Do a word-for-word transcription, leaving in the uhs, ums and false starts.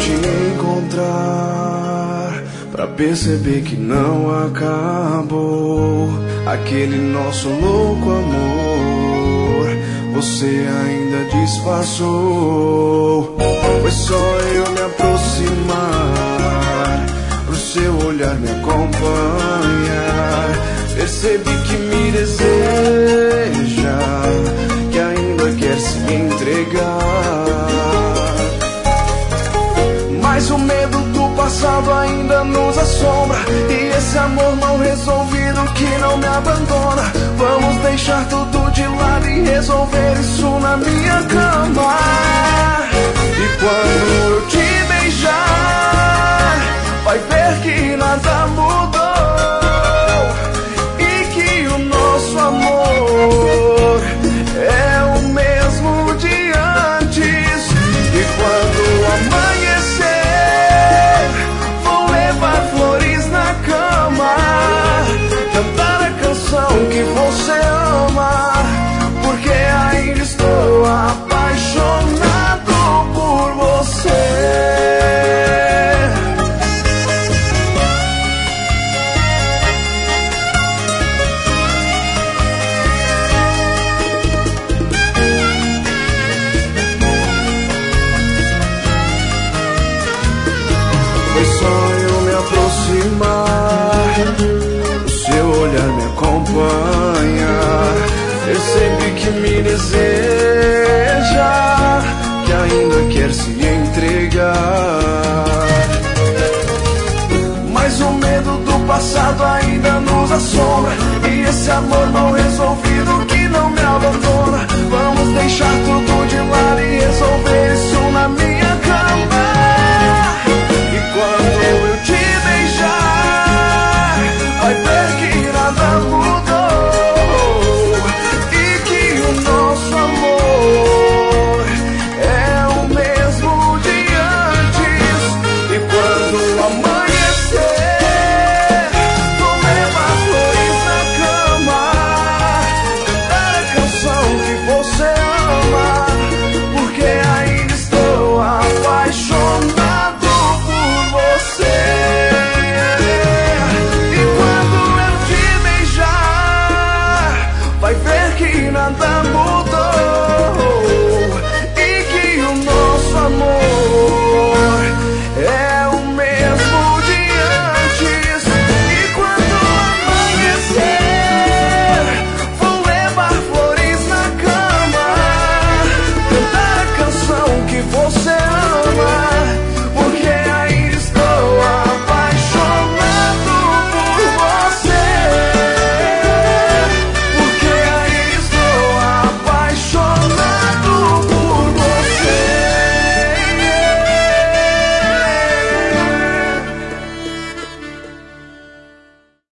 te encontrar, pra perceber que não acabou aquele nosso louco amor. Você ainda disfarçou. Foi só eu me aproximar, pro seu olhar me acompanhar. Percebi que me deseja, que ainda quer se entregar. Mas o medo do passado ainda nos assombra, e esse amor mal resolvido que não me abandona. Vamos deixar tudo de lado e resolver isso na minha cama. E quando eu te beijar, vai ver que nada mudou, e que o nosso amor é o mesmo de antes. E quando amanhecer, vou levar flores na cama, cantar a canção que você ama, porque ainda estou apaixonado por você. Foi só eu me aproximar, o seu olhar me acompanha. Percebi que me deseja, que ainda quer se entregar. Mas o medo do passado ainda nos assombra, e esse amor mal resolvido que não me abandona. Vamos deixar tudo de lado e resolver isso na minha